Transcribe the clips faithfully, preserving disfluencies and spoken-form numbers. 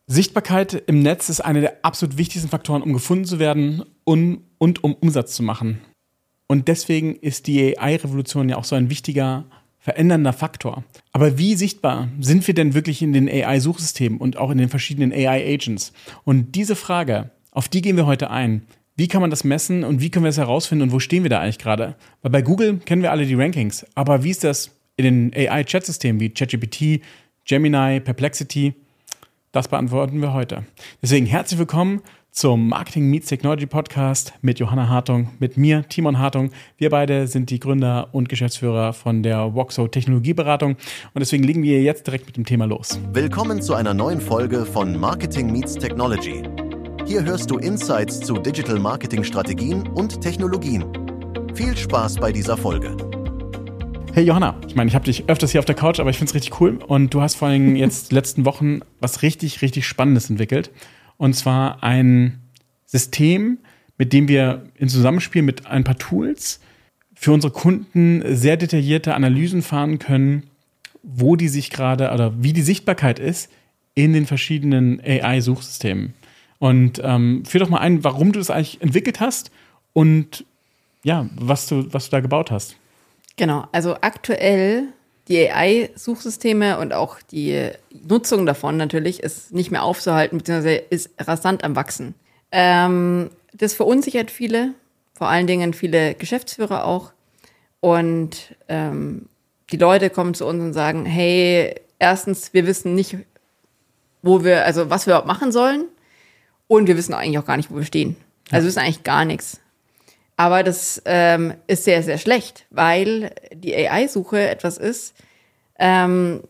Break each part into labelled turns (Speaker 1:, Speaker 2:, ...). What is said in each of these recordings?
Speaker 1: Sichtbarkeit im Netz ist einer der absolut wichtigsten Faktoren, um gefunden zu werden und, und um Umsatz zu machen. Und deswegen ist die A I-Revolution ja auch so ein wichtiger, verändernder Faktor. Aber wie sichtbar sind wir denn wirklich in den A I-Suchsystemen und auch in den verschiedenen A I-Agents? Und diese Frage, auf die gehen wir heute ein. Wie kann man das messen und wie können wir es herausfinden und wo stehen wir da eigentlich gerade? Weil bei Google kennen wir alle die Rankings. Aber wie ist das in den A I-Chat-Systemen wie ChatGPT, Gemini, Perplexity? Das beantworten wir heute. Deswegen herzlich willkommen zum Marketing Meets Technology Podcast mit Johanna Hartung, mit mir, Timon Hartung. Wir beide sind die Gründer und Geschäftsführer von der Voxo Technologieberatung und deswegen legen wir jetzt direkt mit dem Thema los.
Speaker 2: Willkommen zu einer neuen Folge von Marketing Meets Technology. Hier hörst du Insights zu Digital Marketing Strategien und Technologien. Viel Spaß bei dieser Folge.
Speaker 1: Hey Johanna, ich meine, ich habe dich öfters hier auf der Couch, aber ich finde es richtig cool und du hast vor allem jetzt die letzten Wochen was richtig, richtig Spannendes entwickelt. Und zwar ein System, mit dem wir in Zusammenspiel mit ein paar Tools für unsere Kunden sehr detaillierte Analysen fahren können, wo die sich gerade oder wie die Sichtbarkeit ist in den verschiedenen A I-Suchsystemen. Und ähm, führ doch mal ein, warum du das eigentlich entwickelt hast und ja, was du, was du da gebaut hast.
Speaker 3: Genau, also aktuell die A I-Suchsysteme und auch die Nutzung davon natürlich ist nicht mehr aufzuhalten, beziehungsweise ist rasant am Wachsen. Ähm, das verunsichert viele, vor allen Dingen viele Geschäftsführer auch. Und ähm, die Leute kommen zu uns und sagen, hey, erstens, wir wissen nicht, wo wir, also was wir überhaupt machen sollen. Und wir wissen eigentlich auch gar nicht, wo wir stehen. Also wir wissen eigentlich gar nichts. Aber das ähm, ist sehr, sehr schlecht, weil die A I-Suche etwas ist, ähm,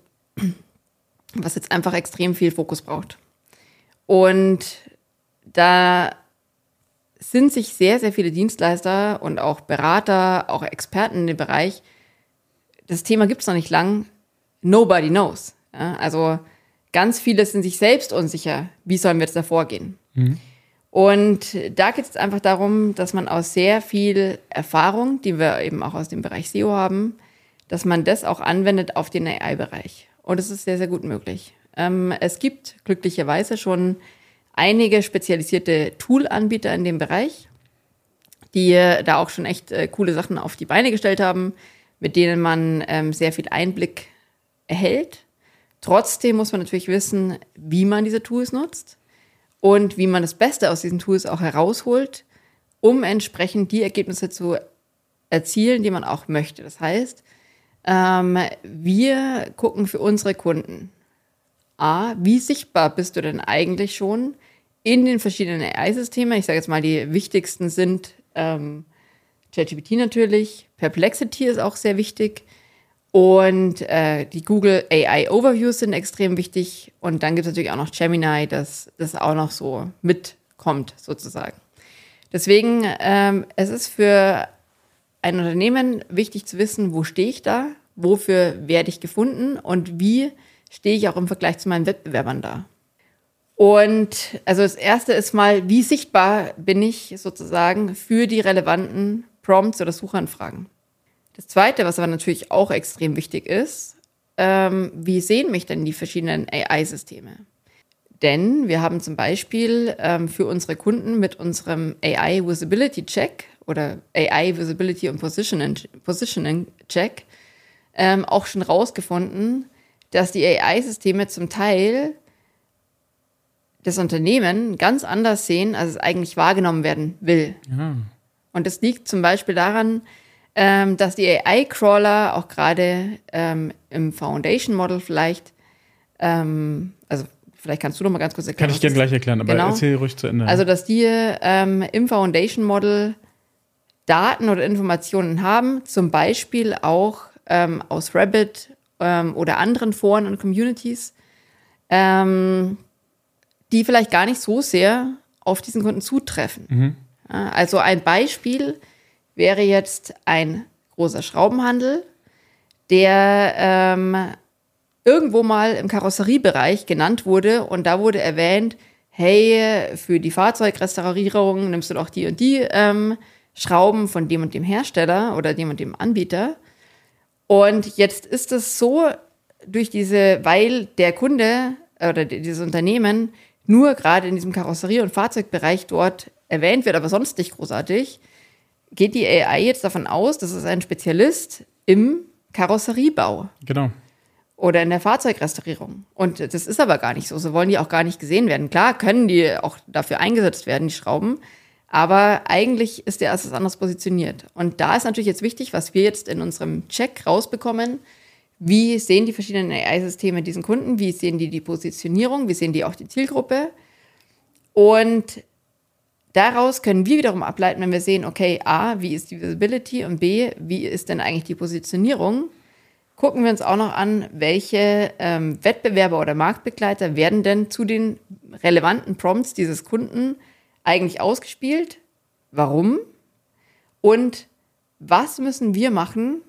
Speaker 3: was jetzt einfach extrem viel Fokus braucht. Und da sind sich sehr, sehr viele Dienstleister und auch Berater, auch Experten in dem Bereich, das Thema gibt es noch nicht lang, nobody knows. Ja, also ganz viele sind sich selbst unsicher, wie sollen wir jetzt da vorgehen. Mhm. Und da geht es einfach darum, dass man aus sehr viel Erfahrung, die wir eben auch aus dem Bereich S E O haben, dass man das auch anwendet auf den A I-Bereich. Und das ist sehr, sehr gut möglich. Ähm, es gibt glücklicherweise schon einige spezialisierte Tool-Anbieter in dem Bereich, die äh, da auch schon echt äh, coole Sachen auf die Beine gestellt haben, mit denen man ähm, sehr viel Einblick erhält. Trotzdem muss man natürlich wissen, wie man diese Tools nutzt. Und wie man das Beste aus diesen Tools auch herausholt, um entsprechend die Ergebnisse zu erzielen, die man auch möchte. Das heißt, ähm, wir gucken für unsere Kunden, A, wie sichtbar bist du denn eigentlich schon in den verschiedenen A I-Systemen? Ich sage jetzt mal, die wichtigsten sind ähm, ChatGPT natürlich, Perplexity ist auch sehr wichtig. Und äh, die Google A I Overviews sind extrem wichtig. Und dann gibt es natürlich auch noch Gemini, das das auch noch so mitkommt, sozusagen. Deswegen, ähm, es ist für ein Unternehmen wichtig zu wissen, wo stehe ich da, wofür werde ich gefunden und wie stehe ich auch im Vergleich zu meinen Wettbewerbern da. Und also das Erste ist mal, wie sichtbar bin ich sozusagen für die relevanten Prompts oder Suchanfragen. Das Zweite, was aber natürlich auch extrem wichtig ist, ähm, wie sehen mich denn die verschiedenen A I-Systeme? Denn wir haben zum Beispiel ähm, für unsere Kunden mit unserem A I Visibility Check oder A I Visibility und Positioning, Positioning Check ähm, auch schon rausgefunden, dass die A I-Systeme zum Teil das Unternehmen ganz anders sehen, als es eigentlich wahrgenommen werden will. Ja. Und das liegt zum Beispiel daran, Ähm, dass die A I-Crawler auch gerade ähm, im Foundation-Model vielleicht, ähm, also vielleicht kannst du noch mal ganz kurz erklären.
Speaker 1: Kann ich gerne gleich erklären, aber
Speaker 3: genau.
Speaker 1: Erzähl ruhig zu Ende.
Speaker 3: Also, dass die ähm, im Foundation-Model Daten oder Informationen haben, zum Beispiel auch ähm, aus Rabbit ähm, oder anderen Foren und Communities, ähm, die vielleicht gar nicht so sehr auf diesen Kunden zutreffen. Mhm. Ja, also ein Beispiel wäre jetzt ein großer Schraubenhandel, der ähm, irgendwo mal im Karosseriebereich genannt wurde und da wurde erwähnt, hey, für die Fahrzeugrestaurierung nimmst du doch die und die ähm, Schrauben von dem und dem Hersteller oder dem und dem Anbieter. Und jetzt ist es so, durch diese, weil der Kunde oder dieses Unternehmen nur gerade in diesem Karosserie- und Fahrzeugbereich dort erwähnt wird, aber sonst nicht großartig, geht die A I jetzt davon aus, das ist ein Spezialist im Karosseriebau.
Speaker 1: Genau.
Speaker 3: Oder in der Fahrzeugrestaurierung. Und das ist aber gar nicht so. So wollen die auch gar nicht gesehen werden. Klar können die auch dafür eingesetzt werden, die Schrauben. Aber eigentlich ist der etwas anders positioniert. Und da ist natürlich jetzt wichtig, was wir jetzt in unserem Check rausbekommen. Wie sehen die verschiedenen A I-Systeme diesen Kunden? Wie sehen die die Positionierung? Wie sehen die auch die Zielgruppe? Und daraus können wir wiederum ableiten, wenn wir sehen, okay, A, wie ist die Visibility? Und B, wie ist denn eigentlich die Positionierung? Gucken wir uns auch noch an, welche ähm, Wettbewerber oder Marktbegleiter werden denn zu den relevanten Prompts dieses Kunden eigentlich ausgespielt? Warum? Und was müssen wir machen,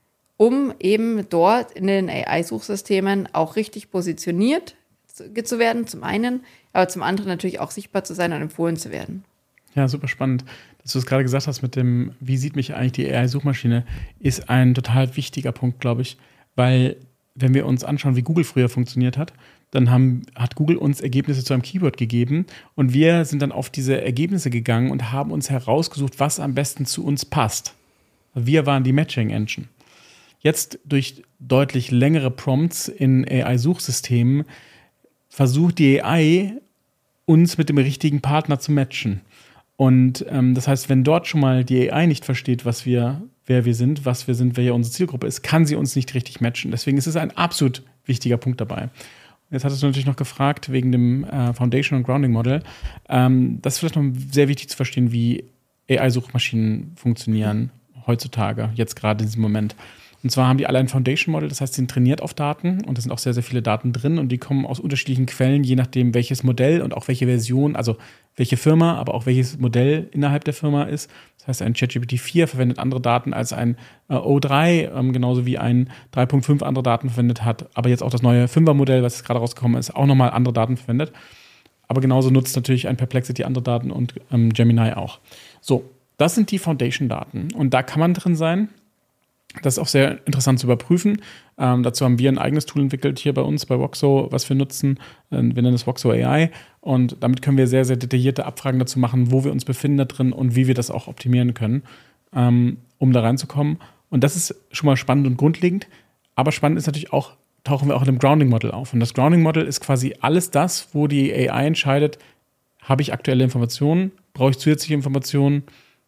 Speaker 3: um eben dort in den A I-Suchsystemen auch richtig positioniert zu, zu werden, zum einen, aber zum anderen natürlich auch sichtbar zu sein und empfohlen zu werden.
Speaker 1: Ja, super spannend. Dass du es gerade gesagt hast mit dem, wie sieht mich eigentlich die A I-Suchmaschine, ist ein total wichtiger Punkt, glaube ich, weil wenn wir uns anschauen, wie Google früher funktioniert hat, dann haben, hat Google uns Ergebnisse zu einem Keyword gegeben und wir sind dann auf diese Ergebnisse gegangen und haben uns herausgesucht, was am besten zu uns passt. Wir waren die Matching-Engine. Jetzt durch deutlich längere Prompts in A I-Suchsystemen versucht die A I, uns mit dem richtigen Partner zu matchen. Und ähm, das heißt, wenn dort schon mal die A I nicht versteht, was wir, wer wir sind, was wir sind, wer ja unsere Zielgruppe ist, kann sie uns nicht richtig matchen. Deswegen ist es ein absolut wichtiger Punkt dabei. Jetzt hattest du natürlich noch gefragt wegen dem äh, Foundation und Grounding Model. Ähm, das ist vielleicht noch sehr wichtig zu verstehen, wie A I-Suchmaschinen funktionieren heutzutage, jetzt gerade in diesem Moment. Und zwar haben die alle ein Foundation Model, das heißt, sie sind trainiert auf Daten und da sind auch sehr, sehr viele Daten drin und die kommen aus unterschiedlichen Quellen, je nachdem, welches Modell und auch welche Version, also welche Firma, aber auch welches Modell innerhalb der Firma ist. Das heißt, ein ChatGPT vier verwendet andere Daten als ein äh, O drei, ähm, genauso wie ein drei Punkt fünf andere Daten verwendet hat. Aber jetzt auch das neue fünfer Modell, was jetzt gerade rausgekommen ist, auch nochmal andere Daten verwendet. Aber genauso nutzt natürlich ein Perplexity andere Daten und ähm, Gemini auch. So, das sind die Foundation-Daten und da kann man drin sein. Das ist auch sehr interessant zu überprüfen. Ähm, dazu haben wir ein eigenes Tool entwickelt hier bei uns, bei Voxo, was wir nutzen. Wir nennen es Voxo A I. Und damit können wir sehr, sehr detaillierte Abfragen dazu machen, wo wir uns befinden da drin und wie wir das auch optimieren können, ähm, um da reinzukommen. Und das ist schon mal spannend und grundlegend. Aber spannend ist natürlich auch, tauchen wir auch in dem Grounding Model auf. Und das Grounding Model ist quasi alles das, wo die A I entscheidet, habe ich aktuelle Informationen, brauche ich zusätzliche Informationen,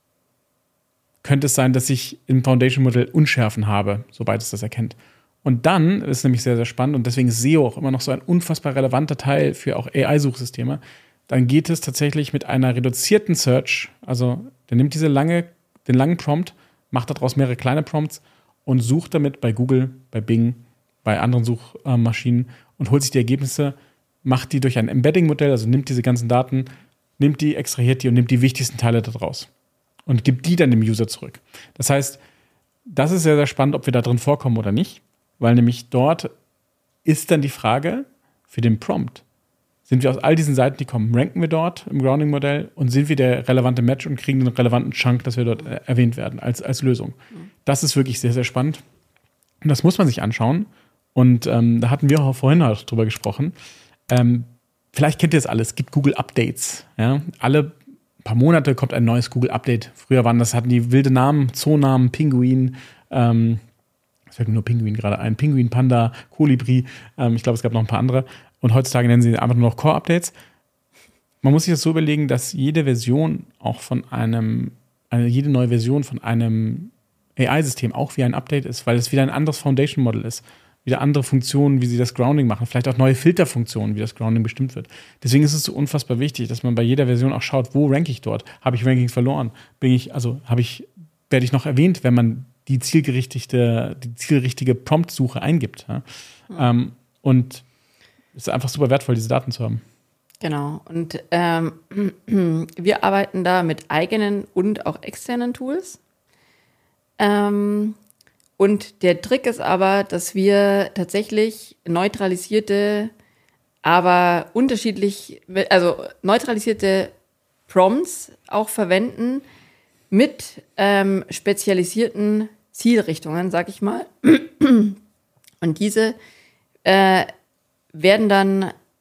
Speaker 1: könnte es sein, dass ich im Foundation-Modell Unschärfen habe, sobald es das erkennt. Und dann ist es nämlich sehr, sehr spannend und deswegen ist S E O auch immer noch so ein unfassbar relevanter Teil für auch A I-Suchsysteme. Dann geht es tatsächlich mit einer reduzierten Search, also der nimmt diese lange, den langen Prompt, macht daraus mehrere kleine Prompts und sucht damit bei Google, bei Bing, bei anderen Suchmaschinen und holt sich die Ergebnisse, macht die durch ein Embedding-Modell, also nimmt diese ganzen Daten, nimmt die, extrahiert die und nimmt die wichtigsten Teile daraus. Und gibt die dann dem User zurück. Das heißt, das ist sehr, sehr spannend, ob wir da drin vorkommen oder nicht, weil nämlich dort ist dann die Frage für den Prompt. Sind wir aus all diesen Seiten, die kommen, ranken wir dort im Grounding-Modell und sind wir der relevante Match und kriegen den relevanten Chunk, dass wir dort äh, erwähnt werden als, als Lösung. Mhm. Das ist wirklich sehr, sehr spannend. Und das muss man sich anschauen. Und ähm, da hatten wir auch vorhin auch drüber gesprochen. Ähm, vielleicht kennt ihr das alles. Es gibt Google-Updates. Ja? Alle ein paar Monate kommt ein neues Google-Update. Früher waren das, hatten die wilde Namen, Zoonamen, Pinguin, ähm, es fällt mir nur Pinguin gerade ein, Pinguin, Panda, Kolibri, ähm, ich glaube, es gab noch ein paar andere. Und heutzutage nennen sie einfach nur noch Core-Updates. Man muss sich das so überlegen, dass jede Version auch von einem, eine, jede neue Version von einem A I-System auch wie ein Update ist, weil es wieder ein anderes Foundation-Model ist. Wieder andere Funktionen, wie sie das Grounding machen. Vielleicht auch neue Filterfunktionen, wie das Grounding bestimmt wird. Deswegen ist es so unfassbar wichtig, dass man bei jeder Version auch schaut, wo ranke ich dort? Habe ich Rankings verloren? Bin ich, also habe ich, werde ich noch erwähnt, wenn man die zielgerichtete, die zielrichtige Prompt-Suche eingibt. Ja? Mhm. Ähm, und es ist einfach super wertvoll, diese Daten zu haben.
Speaker 3: Genau. Und ähm, wir arbeiten da mit eigenen und auch externen Tools. Ähm, Und der Trick ist aber, dass wir tatsächlich neutralisierte, aber unterschiedlich, also neutralisierte Prompts auch verwenden mit ähm, spezialisierten Zielrichtungen, sag ich mal. Und diese äh, werden dann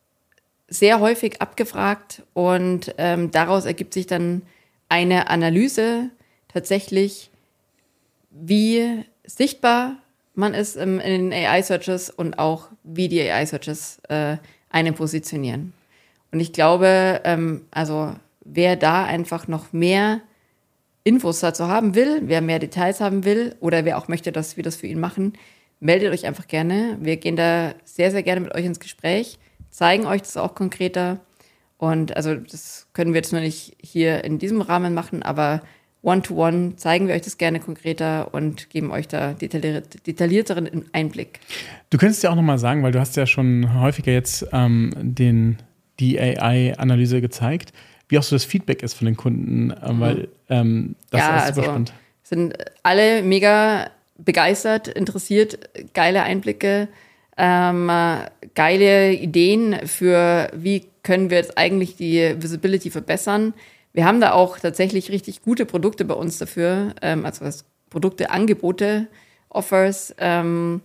Speaker 3: sehr häufig abgefragt und ähm, daraus ergibt sich dann eine Analyse tatsächlich, wie sichtbar man ist im, in den A I-Searches und auch wie die A I-Searches äh, einen positionieren. Und ich glaube, ähm, also wer da einfach noch mehr Infos dazu haben will, wer mehr Details haben will oder wer auch möchte, dass wir das für ihn machen, meldet euch einfach gerne. Wir gehen da sehr, sehr gerne mit euch ins Gespräch, zeigen euch das auch konkreter. Und also das können wir jetzt nur nicht hier in diesem Rahmen machen, aber One-to-One zeigen wir euch das gerne konkreter und geben euch da detailliert, detaillierteren Einblick.
Speaker 1: Du könntest ja auch nochmal sagen, weil du hast ja schon häufiger jetzt ähm, den, die A I-Analyse gezeigt, wie auch so das Feedback ist von den Kunden, äh, mhm. weil ähm, das
Speaker 3: ja,
Speaker 1: ist super
Speaker 3: also,
Speaker 1: spannend.
Speaker 3: Sind alle mega begeistert, interessiert, geile Einblicke, ähm, geile Ideen für, wie können wir jetzt eigentlich die Visibility verbessern. Wir haben da auch tatsächlich richtig gute Produkte bei uns dafür, ähm, also was Produkte, Angebote, Offers, ähm,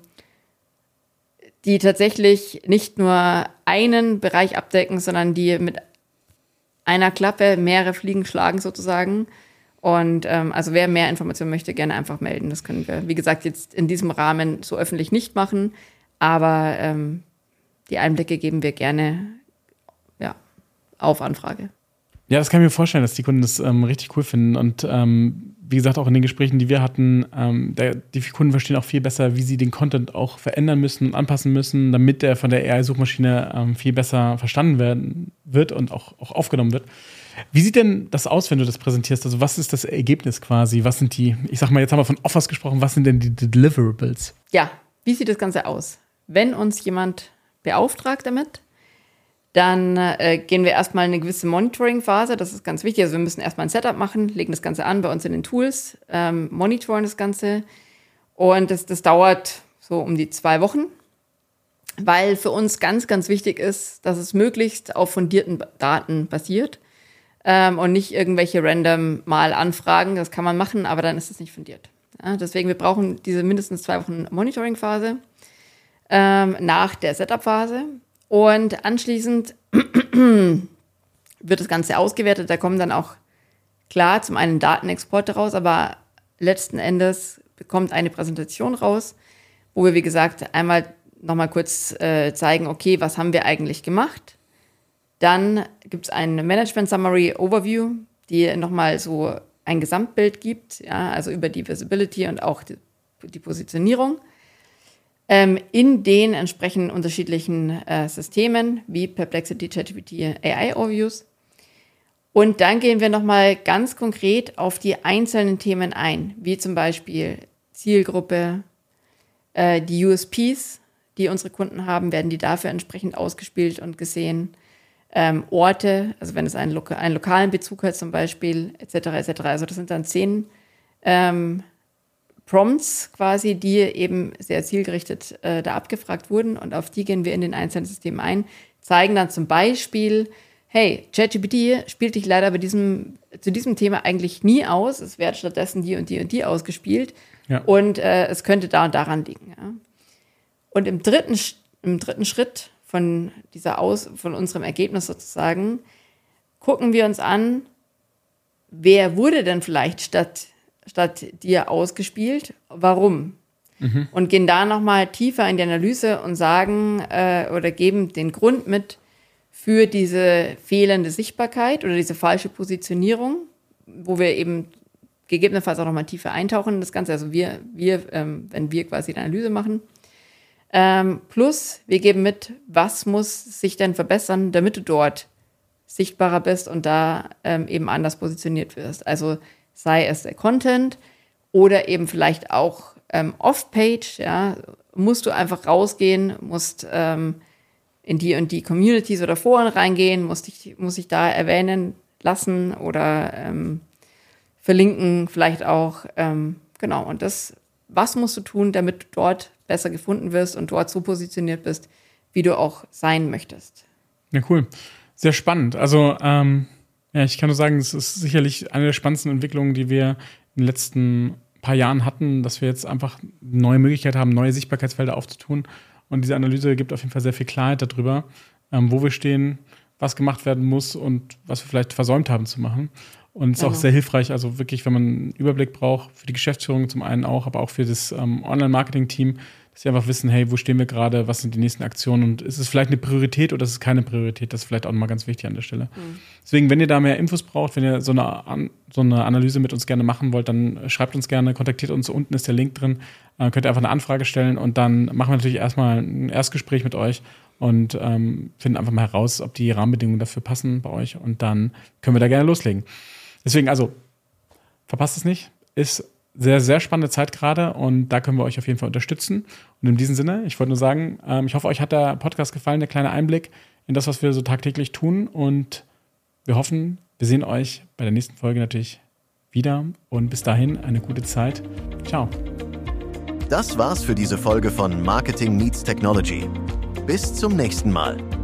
Speaker 3: die tatsächlich nicht nur einen Bereich abdecken, sondern die mit einer Klappe mehrere Fliegen schlagen sozusagen. Und ähm, also wer mehr Informationen möchte, gerne einfach melden. Das können wir, wie gesagt, jetzt in diesem Rahmen so öffentlich nicht machen, aber ähm, die Einblicke geben wir gerne ja, auf Anfrage.
Speaker 1: Ja, das kann ich mir vorstellen, dass die Kunden das ähm, richtig cool finden. Und ähm, wie gesagt, auch in den Gesprächen, die wir hatten, ähm, der, die Kunden verstehen auch viel besser, wie sie den Content auch verändern müssen und anpassen müssen, damit der von der A I-Suchmaschine ähm, viel besser verstanden werden wird und auch, auch aufgenommen wird. Wie sieht denn das aus, wenn du das präsentierst? Also was ist das Ergebnis quasi? Was sind die, ich sag mal, jetzt haben wir von Offers gesprochen, was sind denn die Deliverables?
Speaker 3: Ja, wie sieht das Ganze aus? Wenn uns jemand beauftragt damit, dann äh, gehen wir erstmal eine gewisse Monitoring-Phase. Das ist ganz wichtig. Also wir müssen erstmal ein Setup machen, legen das Ganze an bei uns in den Tools, ähm, monitoren das Ganze. Und das, das dauert so um die zwei Wochen, weil für uns ganz, ganz wichtig ist, dass es möglichst auf fundierten Daten basiert ähm, und nicht irgendwelche random mal Anfragen. Das kann man machen, aber dann ist es nicht fundiert. Ja, deswegen, wir brauchen diese mindestens zwei Wochen Monitoring-Phase ähm, nach der Setup-Phase. Und anschließend wird das Ganze ausgewertet. Da kommen dann auch klar zum einen Datenexporte raus, aber letzten Endes bekommt eine Präsentation raus, wo wir, wie gesagt, einmal nochmal kurz äh, zeigen, okay, was haben wir eigentlich gemacht? Dann gibt es eine Management Summary Overview, die nochmal so ein Gesamtbild gibt, ja, also über die Visibility und auch die, die Positionierung. Ähm, in den entsprechenden unterschiedlichen äh, Systemen wie Perplexity, ChatGPT, A I-Overviews. Und dann gehen wir nochmal ganz konkret auf die einzelnen Themen ein, wie zum Beispiel Zielgruppe, äh, die U S Ps, die unsere Kunden haben, werden die dafür entsprechend ausgespielt und gesehen. Ähm, Orte, also wenn es einen, Loka- einen lokalen Bezug hat zum Beispiel, et cetera, et cetera. Also das sind dann zehn ähm, Prompts quasi, die eben sehr zielgerichtet äh, da abgefragt wurden und auf die gehen wir in den einzelnen Systemen ein, zeigen dann zum Beispiel, hey, ChatGPT spielt dich leider bei diesem, zu diesem Thema eigentlich nie aus, es werden stattdessen die und die und die ausgespielt ja. und äh, es könnte da und daran liegen. Ja. Und im dritten, im dritten Schritt von dieser Aus, von unserem Ergebnis sozusagen, gucken wir uns an, wer wurde denn vielleicht statt statt dir ausgespielt, warum? Mhm. Und gehen da nochmal tiefer in die Analyse und sagen äh, oder geben den Grund mit für diese fehlende Sichtbarkeit oder diese falsche Positionierung, wo wir eben gegebenenfalls auch nochmal tiefer eintauchen in das Ganze, also wir, wir ähm, wenn wir quasi die Analyse machen. Ähm, plus, wir geben mit, was muss sich denn verbessern, damit du dort sichtbarer bist und da ähm, eben anders positioniert wirst. Also sei es der Content oder eben vielleicht auch ähm, Off-Page, ja, musst du einfach rausgehen, musst ähm, in die und die Communities oder Foren reingehen, musst dich, muss ich da erwähnen lassen oder ähm, verlinken vielleicht auch, ähm, genau, und das, was musst du tun, damit du dort besser gefunden wirst und dort so positioniert bist, wie du auch sein möchtest.
Speaker 1: Ja, cool. Sehr spannend. Also, ähm ja, ich kann nur sagen, es ist sicherlich eine der spannendsten Entwicklungen, die wir in den letzten paar Jahren hatten, dass wir jetzt einfach neue Möglichkeiten haben, neue Sichtbarkeitsfelder aufzutun. Und diese Analyse gibt auf jeden Fall sehr viel Klarheit darüber, ähm, wo wir stehen, was gemacht werden muss und was wir vielleicht versäumt haben zu machen. Und es ist
Speaker 3: Genau.
Speaker 1: auch sehr hilfreich, also wirklich, wenn man einen Überblick braucht, für die Geschäftsführung zum einen auch, aber auch für das ähm, Online-Marketing-Team, dass sie einfach wissen, hey, wo stehen wir gerade, was sind die nächsten Aktionen und ist es vielleicht eine Priorität oder ist es keine Priorität? Das ist vielleicht auch nochmal ganz wichtig an der Stelle. Mhm. Deswegen, wenn ihr da mehr Infos braucht, wenn ihr so eine, so eine Analyse mit uns gerne machen wollt, dann schreibt uns gerne, kontaktiert uns, unten ist der Link drin, äh, könnt ihr einfach eine Anfrage stellen und dann machen wir natürlich erstmal ein Erstgespräch mit euch und ähm, finden einfach mal heraus, ob die Rahmenbedingungen dafür passen bei euch und dann können wir da gerne loslegen. Deswegen, also, verpasst es nicht, ist sehr, sehr spannende Zeit gerade und da können wir euch auf jeden Fall unterstützen. Und in diesem Sinne, ich wollte nur sagen, ähm, ich hoffe, euch hat der Podcast gefallen, der kleine Einblick in das, was wir so tagtäglich tun und wir hoffen, wir sehen euch bei der nächsten Folge natürlich wieder und bis dahin eine gute Zeit. Ciao.
Speaker 2: Das war's für diese Folge von Marketing Meets Technology. Bis zum nächsten Mal.